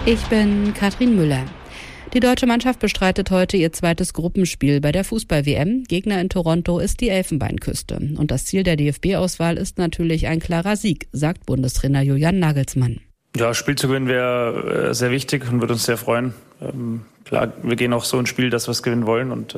Ich bin Katrin Müller. Die deutsche Mannschaft bestreitet heute ihr zweites Gruppenspiel bei der Fußball-WM. Gegner in Toronto ist die Elfenbeinküste. Und das Ziel der DFB-Auswahl ist natürlich ein klarer Sieg, sagt Bundestrainer Julian Nagelsmann. Ja, Spiel zu gewinnen wäre sehr wichtig und würde uns sehr freuen. Klar, wir gehen auch so ins Spiel, dass wir es gewinnen wollen. Und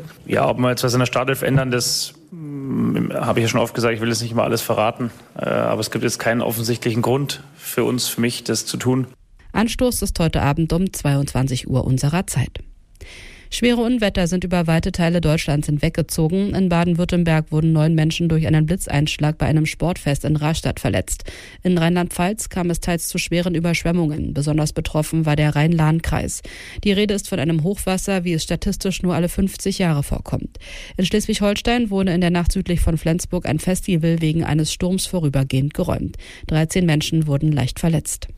ob wir jetzt was in der Startelf ändern, das habe ich ja schon oft gesagt, ich will jetzt nicht mal alles verraten. Aber es gibt jetzt keinen offensichtlichen Grund für uns, für mich, das zu tun. Anstoß ist heute Abend um 22 Uhr unserer Zeit. Schwere Unwetter sind über weite Teile Deutschlands hinweggezogen. In Baden-Württemberg wurden 9 Menschen durch einen Blitzeinschlag bei einem Sportfest in Rastatt verletzt. In Rheinland-Pfalz kam es teils zu schweren Überschwemmungen. Besonders betroffen war der Rhein-Lahn-Kreis. Die Rede ist von einem Hochwasser, wie es statistisch nur alle 50 Jahre vorkommt. In Schleswig-Holstein wurde in der Nacht südlich von Flensburg ein Festival wegen eines Sturms vorübergehend geräumt. 13 Menschen wurden leicht verletzt.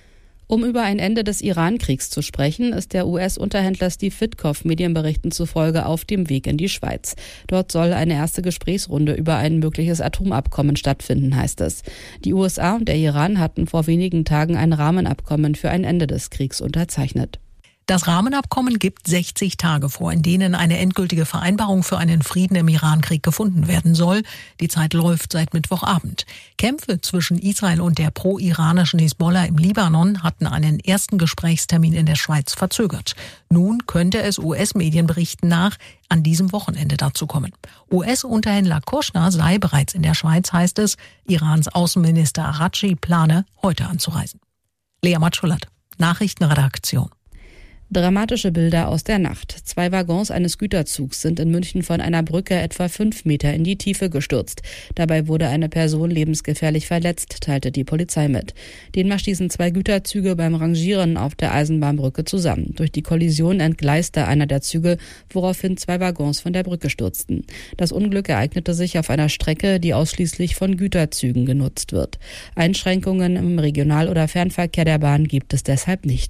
Um über ein Ende des Iran-Kriegs zu sprechen, ist der US-Unterhändler Steve Witkoff Medienberichten zufolge auf dem Weg in die Schweiz. Dort soll eine erste Gesprächsrunde über ein mögliches Atomabkommen stattfinden, heißt es. Die USA und der Iran hatten vor wenigen Tagen ein Rahmenabkommen für ein Ende des Kriegs unterzeichnet. Das Rahmenabkommen gibt 60 Tage vor, in denen eine endgültige Vereinbarung für einen Frieden im Irankrieg gefunden werden soll. Die Zeit läuft seit Mittwochabend. Kämpfe zwischen Israel und der pro-iranischen Hisbollah im Libanon hatten einen ersten Gesprächstermin in der Schweiz verzögert. Nun könnte es US-Medienberichten nach an diesem Wochenende dazu kommen. US-Unterhändler Kushner sei bereits in der Schweiz, heißt es. Irans Außenminister Araghchi plane, heute anzureisen. Lea Matschulat, Nachrichtenredaktion. Dramatische Bilder aus der Nacht. 2 Waggons eines Güterzugs sind in München von einer Brücke etwa 5 Meter in die Tiefe gestürzt. Dabei wurde eine Person lebensgefährlich verletzt, teilte die Polizei mit. Demnach stießen 2 Güterzüge beim Rangieren auf der Eisenbahnbrücke zusammen. Durch die Kollision entgleiste einer der Züge, woraufhin 2 Waggons von der Brücke stürzten. Das Unglück ereignete sich auf einer Strecke, die ausschließlich von Güterzügen genutzt wird. Einschränkungen im Regional- oder Fernverkehr der Bahn gibt es deshalb nicht.